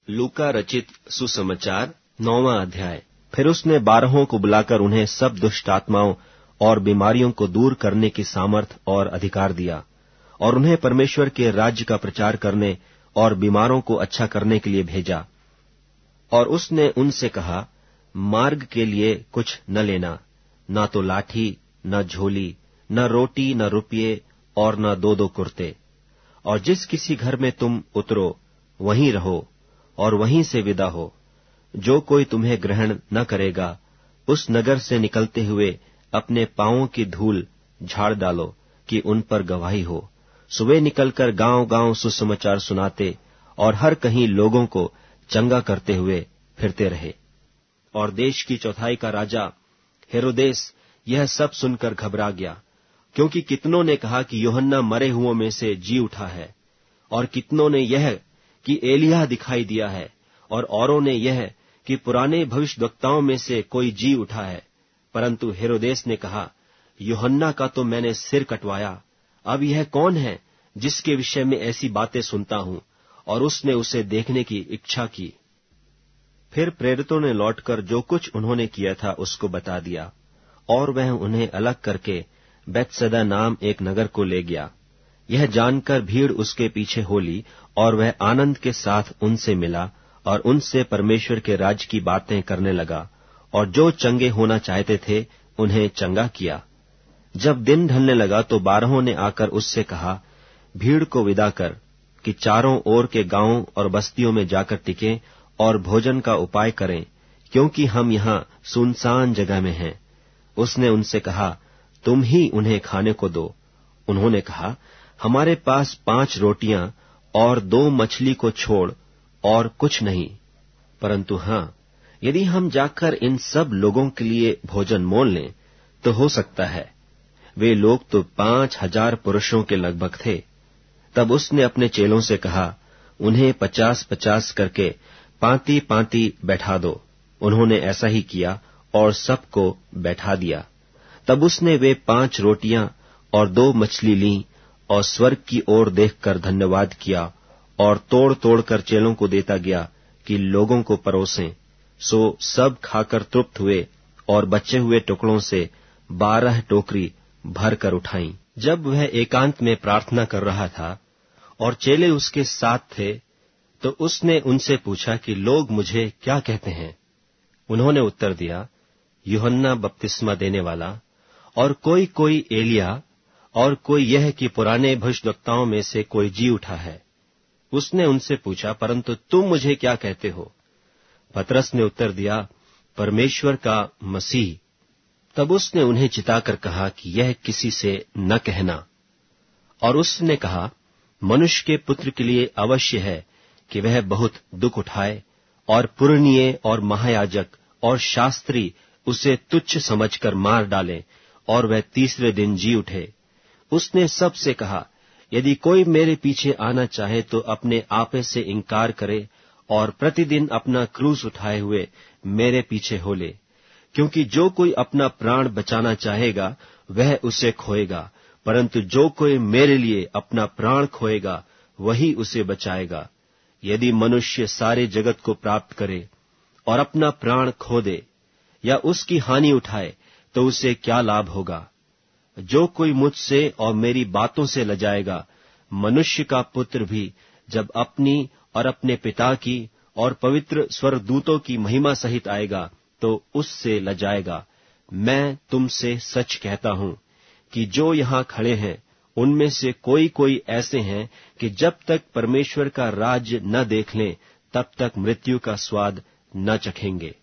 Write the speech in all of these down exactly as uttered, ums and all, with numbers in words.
लूका रचित सुसमाचार नौवां अध्याय। फिर उसने बारहों को बुलाकर उन्हें सब दुष्ट आत्माओं और बीमारियों को दूर करने की सामर्थ और अधिकार दिया, और उन्हें परमेश्वर के राज्य का प्रचार करने और बीमारों को अच्छा करने के लिए भेजा। और उसने उनसे कहा, मार्ग के लिए कुछ न लेना, न तो लाठी, न झोली, न रोटी, न रुपये, और न दो दो कुर्ते। और जिस किसी घर में तुम उतरो, वहीं रहो और वहीं से विदा हो। जो कोई तुम्हें ग्रहण न करेगा, उस नगर से निकलते हुए अपने पांवों की धूल झाड़ डालो कि उन पर गवाही हो। सुबह निकलकर गांव-गांव सुसमाचार सुनाते और हर कहीं लोगों को चंगा करते हुए फिरते रहे। और देश की चौथाई का राजा हेरोदेस यह सब सुनकर घबरा गया, क्योंकि कितनों ने कहा कि यूहन्ना मरे हुओं में से जी उठा है, और कितनों ने यह कि एलिय्याह दिखाई दिया है, और औरों ने यह कि पुराने भविष्यद्वक्ताओं में से कोई जी उठा है। परंतु हेरोदेस ने कहा, यूहन्ना का तो मैंने सिर कटवाया, अब यह कौन है जिसके विषय में ऐसी बातें सुनता हूं? और उसने उसे देखने की इच्छा की। फिर प्रेरितों ने लौटकर जो कुछ उन्होंने किया था उसको बता दिया, और वह उन्हें अलग करके बैतसैदा नाम एक नगर को ले गया। यह जानकर भीड़ उसके पीछे हो ली, और वह आनंद के साथ उनसे मिला और उनसे परमेश्वर के राज्य की बातें करने लगा, और जो चंगे होना चाहते थे उन्हें चंगा किया। जब दिन ढलने लगा तो बारहों ने आकर उससे कहा, भीड़ को विदा कर कि चारों ओर के गांवों और बस्तियों में जाकर टिकें और भोजन का उपाय करें, क्योंकि हम यहाँ सुनसान जगह में हैं। उसने उनसे कहा, तुम ही उन्हें खाने को दो। उन्होंने कहा, हमारे पास पांच रोटियां और दो मछली को छोड़ और कुछ नहीं, परंतु हाँ, यदि हम जाकर इन सब लोगों के लिए भोजन मोल लें तो हो सकता है। वे लोग तो पांच हजार पुरुषों के लगभग थे। तब उसने अपने चेलों से कहा, उन्हें पचास पचास करके पांति पांति बैठा दो। उन्होंने ऐसा ही किया और सबको बैठा दिया। तब उसने वे पांच रोटियां और दो मछली लीं और स्वर्ग की ओर देखकर धन्यवाद किया, और तोड़ तोड़ कर चेलों को देता गया कि लोगों को परोसें। सो सब खाकर तृप्त हुए, और बचे हुए टुकड़ों से बारह टोकरी भर कर उठाई। जब वह एकांत में प्रार्थना कर रहा था और चेले उसके साथ थे, तो उसने उनसे पूछा कि लोग मुझे क्या कहते हैं? उन्होंने उत्तर दिया, यूहन्ना बपतिस्मा देने वाला, और कोई कोई एलिय्याह, और कोई यह कि पुराने भविष्यद्वक्ताओं में से कोई जी उठा है। उसने उनसे पूछा, परंतु तुम मुझे क्या कहते हो? पतरस ने उत्तर दिया, परमेश्वर का मसीह। तब उसने उन्हें चिताकर कहा कि यह किसी से न कहना। और उसने कहा, मनुष्य के पुत्र के लिए अवश्य है कि वह बहुत दुख उठाए, और पुरनिये और महायाजक और शास्त्री उसे तुच्छ समझकर मार डालें, और वह तीसरे दिन जी उठे। उसने सबसे कहा, यदि कोई मेरे पीछे आना चाहे तो अपने आपे से इनकार करे, और प्रतिदिन अपना क्रूस उठाए हुए मेरे पीछे हो ले। क्योंकि जो कोई अपना प्राण बचाना चाहेगा वह उसे खोएगा, परंतु जो कोई मेरे लिए अपना प्राण खोएगा वही उसे बचाएगा। यदि मनुष्य सारे जगत को प्राप्त करे और अपना प्राण खो दे या उसकी हानि उठाए, तो उसे क्या लाभ होगा? जो कोई मुझसे और मेरी बातों से लजाएगा, मनुष्य का पुत्र भी जब अपनी और अपने पिता की और पवित्र स्वर्गदूतों की महिमा सहित आएगा, तो उससे लजाएगा। मैं तुमसे सच कहता हूं कि जो यहाँ खड़े हैं, उनमें से कोई कोई ऐसे हैं कि जब तक परमेश्वर का राज्य न देख लें, तब तक मृत्यु का स्वाद न चखेंगे।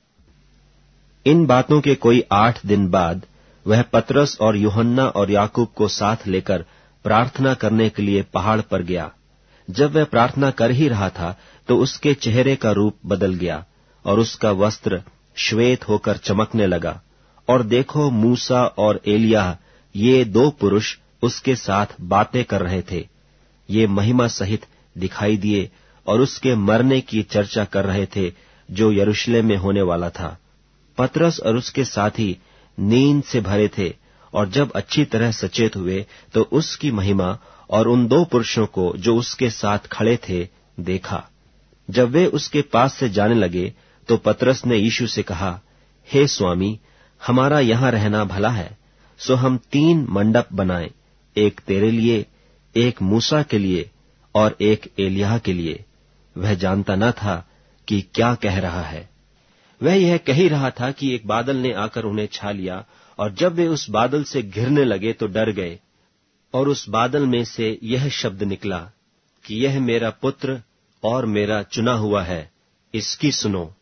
इन बातों के कोई आठ दिन बाद वह पतरस और यूहन्ना और याकूब को साथ लेकर प्रार्थना करने के लिए पहाड़ पर गया। जब वह प्रार्थना कर ही रहा था, तो उसके चेहरे का रूप बदल गया, और उसका वस्त्र श्वेत होकर चमकने लगा। और देखो, मूसा और एलिय्याह ये दो पुरुष उसके साथ बातें कर रहे थे। ये महिमा सहित दिखाई दिए और उसके मरने की चर्चा कर रहे थे, जो यरूशलेम में होने वाला था। पतरस और उसके साथी नींद से भरे थे, और जब अच्छी तरह सचेत हुए तो उसकी महिमा और उन दो पुरुषों को जो उसके साथ खड़े थे देखा। जब वे उसके पास से जाने लगे तो पतरस ने यीशु से कहा, हे स्वामी, हमारा यहाँ रहना भला है, सो हम तीन मंडप बनाएं, एक तेरे लिए, एक मूसा के लिए और एक एलिय्याह के लिए। वह जानता न था कि क्या कह रहा है। वह यह कह ही रहा था कि एक बादल ने आकर उन्हें छा लिया, और जब वे उस बादल से घिरने लगे तो डर गए। और उस बादल में से यह शब्द निकला कि यह मेरा पुत्र और मेरा चुना हुआ है, इसकी सुनो।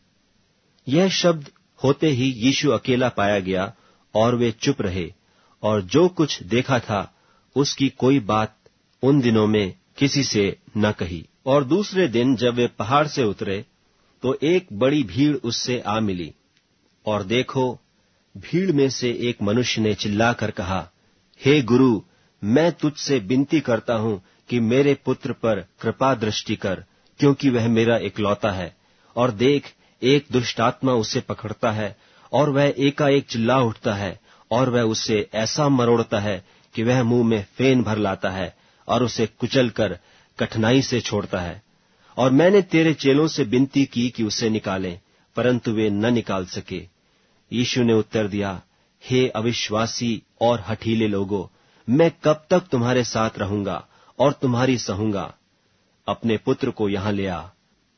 यह शब्द होते ही यीशु अकेला पाया गया और वे चुप रहे, और जो कुछ देखा था उसकी कोई बात उन दिनों में किसी से न कही। और दूसरे दिन जब वे पहाड़ से उतरे तो एक बड़ी भीड़ उससे आ मिली, और देखो, भीड़ में से एक मनुष्य ने चिल्लाकर कहा, हे गुरु, मैं तुझसे विनती करता हूं कि मेरे पुत्र पर कृपा दृष्टि कर, क्योंकि वह मेरा इकलौता है, और देख, एक दुष्टात्मा उसे पकड़ता है, और वह एकाएक चिल्ला उठता है, और वह उसे ऐसा मरोड़ता है कि वह मुंह में फेन भर लाता है, और उसे कुचल कर कठिनाई से छोड़ता है। और मैंने तेरे चेलों से विनती की कि उसे निकालें, परंतु वे न निकाल सके। यीशु ने उत्तर दिया, हे अविश्वासी और हठीले लोगों, मैं कब तक तुम्हारे साथ रहूंगा और तुम्हारी सहूंगा? अपने पुत्र को यहां ले आ।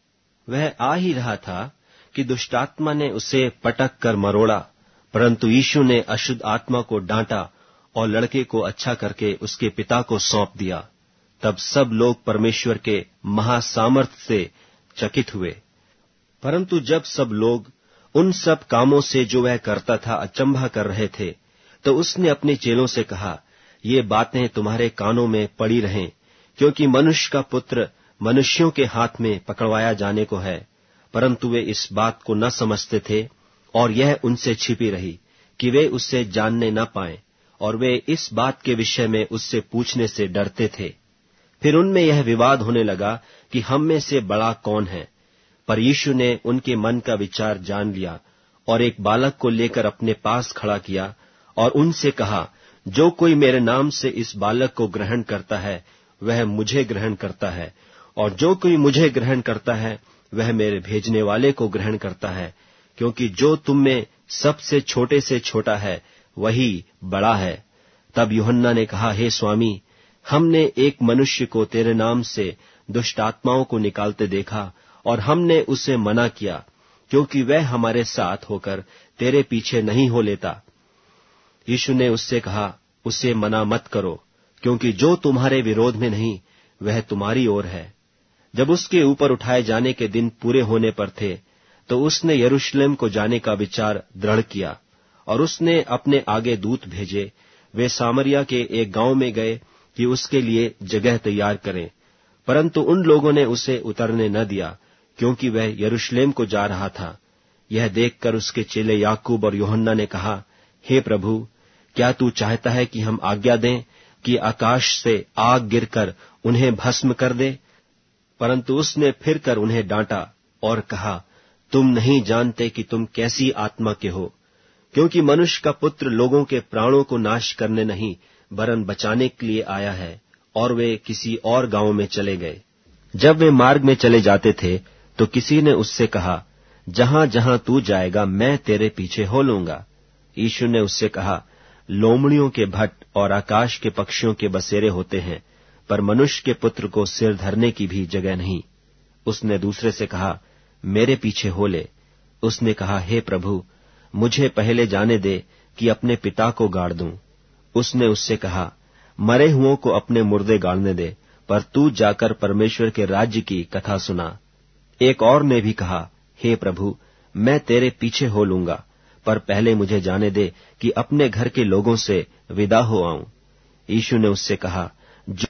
वह आ ही रहा था कि दुष्टात्मा ने उसे पटक कर मरोड़ा, परंतु यीशु ने अशुद्ध आत्मा को डांटा और लड़के को अच्छा करके उसके पिता को सौंप दिया। तब सब लोग परमेश्वर के महासामर्थ्य से चकित हुए। परंतु जब सब लोग उन सब कामों से जो वह करता था अचंभा कर रहे थे, तो उसने अपने चेलों से कहा, ये बातें तुम्हारे कानों में पड़ी रहें, क्योंकि मनुष्य का पुत्र मनुष्यों के हाथ में पकड़वाया जाने को है। परंतु वे इस बात को न समझते थे, और यह उनसे छिपी रही कि वे उससे जानने न पाएं, और वे इस बात के विषय में उससे पूछने से डरते थे। फिर उनमें यह विवाद होने लगा कि हम में से बड़ा कौन है। पर यीशु ने उनके मन का विचार जान लिया, और एक बालक को लेकर अपने पास खड़ा किया, और उनसे कहा, जो कोई मेरे नाम से इस बालक को ग्रहण करता है, वह मुझे ग्रहण करता है, और जो कोई मुझे ग्रहण करता है, वह मेरे भेजने वाले को ग्रहण करता है, क्योंकि जो तुम में सबसे छोटे से छोटा है, वही बड़ा है। तब यूहन्ना ने कहा, हे स्वामी, हमने एक मनुष्य को तेरे नाम से दुष्ट आत्माओं को निकालते देखा, और हमने उसे मना किया, क्योंकि वह हमारे साथ होकर तेरे पीछे नहीं हो लेता। यीशु ने उससे कहा, उसे मना मत करो, क्योंकि जो तुम्हारे विरोध में नहीं, वह तुम्हारी ओर है। जब उसके ऊपर उठाए जाने के दिन पूरे होने पर थे, तो उसने यरूशलेम को जाने का विचार दृढ़ किया, और उसने अपने आगे दूत भेजे। वे सामरिया के एक गांव में गए कि उसके लिए जगह तैयार करें, परंतु उन लोगों ने उसे उतरने न दिया, क्योंकि वह यरूशलेम को जा रहा था। यह देखकर उसके चेले याकूब और यूहन्ना ने कहा, हे प्रभु, क्या तू चाहता है कि हम आज्ञा दें कि आकाश से आग गिरकर उन्हें भस्म कर दे? परंतु उसने फिर कर उन्हें डांटा और कहा, तुम नहीं जानते कि तुम कैसी आत्मा के हो, क्योंकि मनुष्य का पुत्र लोगों के प्राणों को नाश करने नहीं, वरन बचाने के लिए आया है। और वे किसी और गांव में चले गए। जब वे मार्ग में चले जाते थे, तो किसी ने उससे कहा, जहां जहां तू जाएगा, मैं तेरे पीछे हो लूंगा। यीशु ने उससे कहा, लोमड़ियों के भट्ट और आकाश के पक्षियों के बसेरे होते हैं, पर मनुष्य के पुत्र को सिर धरने की भी जगह नहीं। उसने दूसरे से कहा, मेरे पीछे हो ले। उसने कहा, हे प्रभु, मुझे पहले जाने दे कि अपने पिता को गाड़ दूं। उसने उससे कहा, मरे हुओं को अपने मुर्दे गाड़ने दे, पर तू जाकर परमेश्वर के राज्य की कथा सुना। एक और ने भी कहा, हे प्रभु, मैं तेरे पीछे हो लूंगा, पर पहले मुझे जाने दे कि अपने घर के लोगों से विदा हो आऊं। यीशु ने उससे कहा,